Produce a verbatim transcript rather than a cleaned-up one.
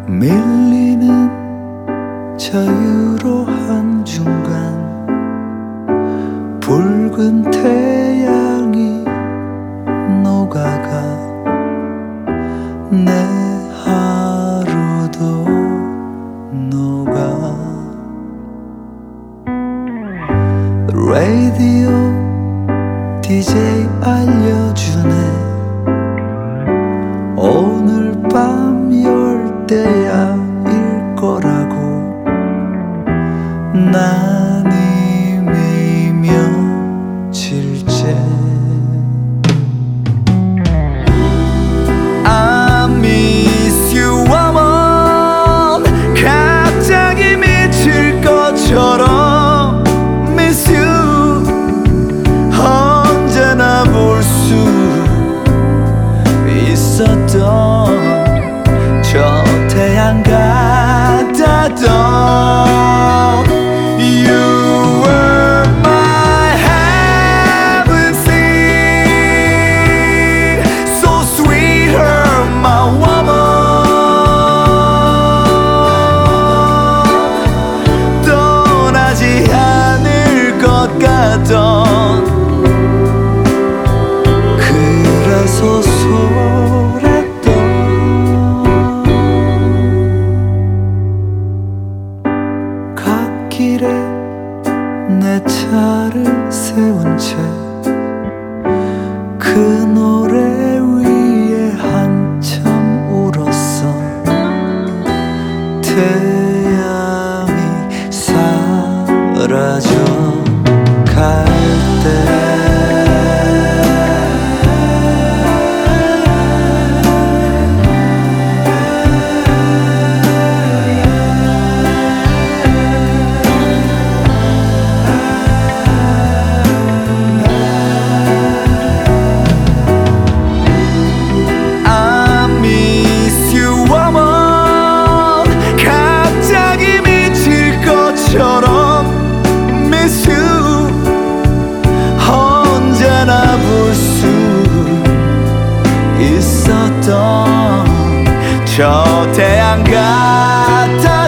밀리는 자유로 한중간 붉은 태양이 녹아가 내 하루도 녹아. 라디오 디제이 알려주네. 오늘 밤 열대야 일 거라고. 난 이미 며칠째 I miss you woman. 갑자기 미칠 것처럼 miss you. 언제나 볼 수 있었던 저 태양 같았던 그래서 소랬던 갓길에 내 차를 세운 채 그 노래 위에 한참 울었어. 태양이 사라져 갈 때 있었던 저 태양 같아.